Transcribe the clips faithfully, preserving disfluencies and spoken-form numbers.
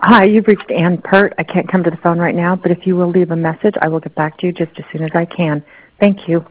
Hi, you've reached Ann Pert. I can't come to the phone right now, but if you will leave a message, I will get back to you just as soon as I can. Thank you.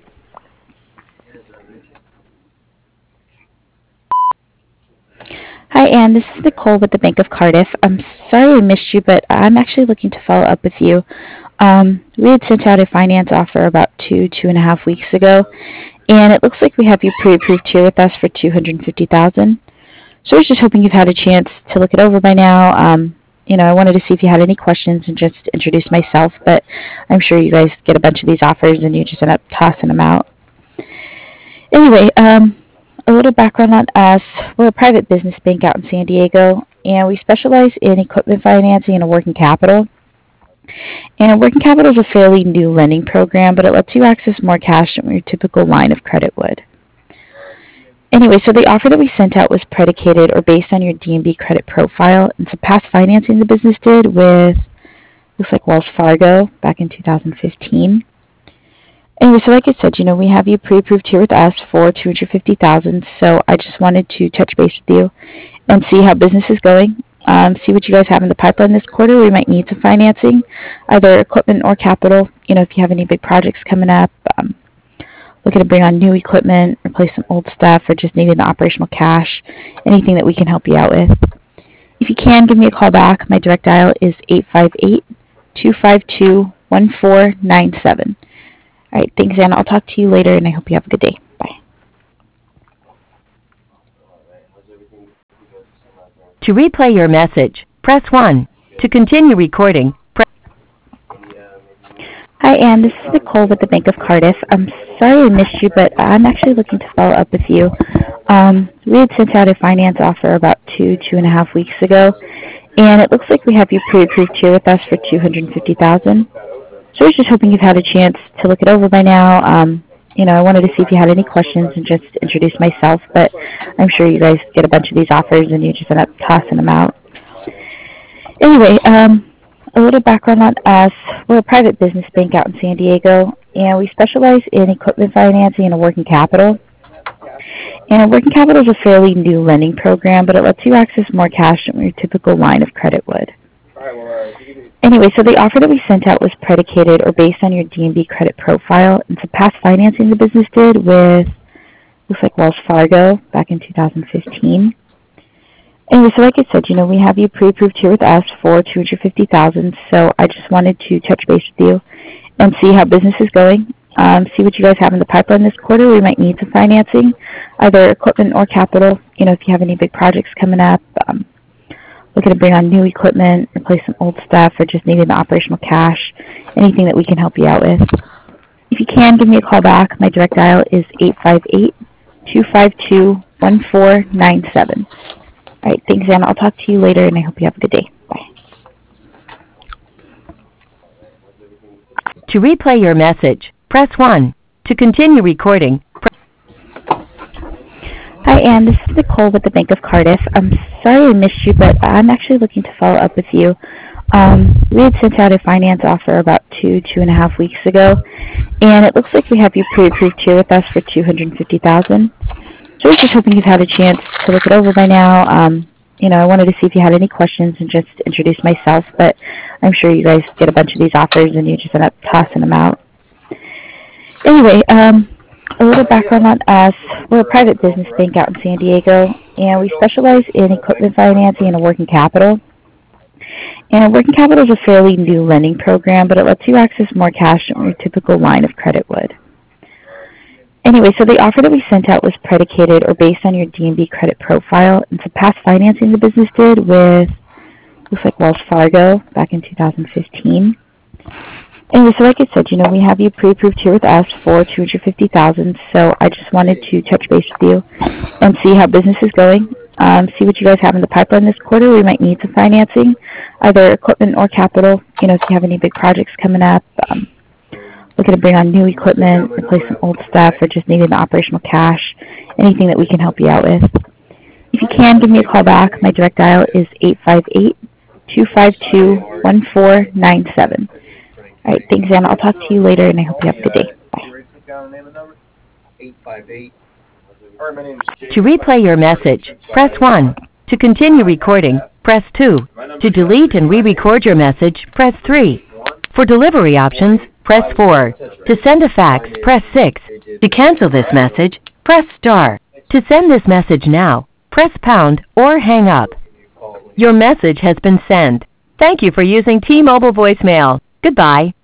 Hi, Anne. This is Nicole with the Bank of Cardiff. I'm sorry I missed you, but I'm actually looking to follow up with you. Um, we had sent out a finance offer about two, two and a half weeks ago, and it looks like we have you pre-approved here with us for two hundred fifty thousand dollars. So I was just hoping you've had a chance to look it over by now. Um, you know, I wanted to see if you had any questions and just introduce myself, but I'm sure you guys get a bunch of these offers and you just end up tossing them out. Anyway, um, a little background on us. We're a private business bank out in San Diego, and we specialize in equipment financing and working capital. And working capital is a fairly new lending program, but it lets you access more cash than your typical line of credit would. Anyway, so the offer that we sent out was predicated or based on your D and B credit profile and some past financing the business did with, looks like Wells Fargo back in two thousand fifteen. Anyway, so like I said, you know, we have you pre-approved here with us for two hundred fifty thousand dollars, so I just wanted to touch base with you and see how business is going, um, see what you guys have in the pipeline this quarter. We might need some financing, either equipment or capital, you know, if you have any big projects coming up, um, looking to bring on new equipment, replace some old stuff, or just needing the operational cash, anything that we can help you out with. If you can, give me a call back. My direct dial is eight five eight, two five two, one four nine seven. All right, thanks, Anna. I'll talk to you later, and I hope you have a good day. Bye. To replay your message, press one. To continue recording, press... Hi, Anne. This is Nicole with the Bank of Cardiff. I'm sorry I missed you, but I'm actually looking to follow up with you. Um, we had sent out a finance offer about two, two and a half weeks ago, and it looks like we have you pre-approved here with us for two hundred fifty thousand dollars. So I was just hoping you've had a chance to look it over by now. Um, you know, I wanted to see if you had any questions and just introduce myself, but I'm sure you guys get a bunch of these offers and you just end up tossing them out. Anyway, um, a little background on us. We're a private business bank out in San Diego, and we specialize in equipment financing and working capital. And working capital is a fairly new lending program, but it lets you access more cash than your typical line of credit would. Anyway, so the offer that we sent out was predicated or based on your D and B credit profile and some past financing the business did with, looks like Wells Fargo back in two thousand fifteen. Anyway, so like I said, you know, we have you pre-approved here with us for two hundred fifty thousand dollars, so I just wanted to touch base with you and see how business is going, um, see what you guys have in the pipeline this quarter. We might need some financing, either equipment or capital, you know, if you have any big projects coming up, um, looking to bring on new equipment, replace some old stuff, or just needing the operational cash, anything that we can help you out with. If you can, give me a call back. My direct dial is eight five eight, two five two, one four nine seven. All right, thanks, Anna. I'll talk to you later, and I hope you have a good day. Bye. To replay your message, press one. To continue recording, press... Hi, Anne. This is Nicole with the Bank of Cardiff. I'm sorry I missed you, but I'm actually looking to follow up with you. Um, we had sent out a finance offer about two, two and a half weeks ago, and it looks like we have you pre-approved here with us for two hundred fifty thousand dollars. So I was just hoping you've had a chance to look it over by now. Um, you know, I wanted to see if you had any questions and just introduce myself, but I'm sure you guys get a bunch of these offers and you just end up tossing them out. Anyway, um, a little background on us. We're a private business bank out in San Diego, and we specialize in equipment financing and working capital. And working capital is a fairly new lending program, but it lets you access more cash than your typical line of credit would. Anyway, so the offer that we sent out was predicated or based on your D and B credit profile and some past financing the business did with, looks like Wells Fargo back in two thousand fifteen. Anyway, so like I said, you know, we have you pre-approved here with us for two hundred fifty thousand dollars, so I just wanted to touch base with you and see how business is going, um, see what you guys have in the pipeline this quarter. We might need some financing, either equipment or capital, you know, if you have any big projects coming up, um, looking to bring on new equipment, replace some old stuff, or just needing the operational cash, anything that we can help you out with. If you can, give me a call back. My direct dial is eight five eight, two five two, one four nine seven. All right, thanks, Anna. I'll talk to you later, and I hope you have a good day. Bye. To replay your message, press one. To continue recording, press two. To delete and re-record your message, press three. For delivery options, press four. To send a fax, press six. To cancel this message, press star. To send this message now, press pound or hang up. Your message has been sent. Thank you for using T-Mobile voicemail. Goodbye.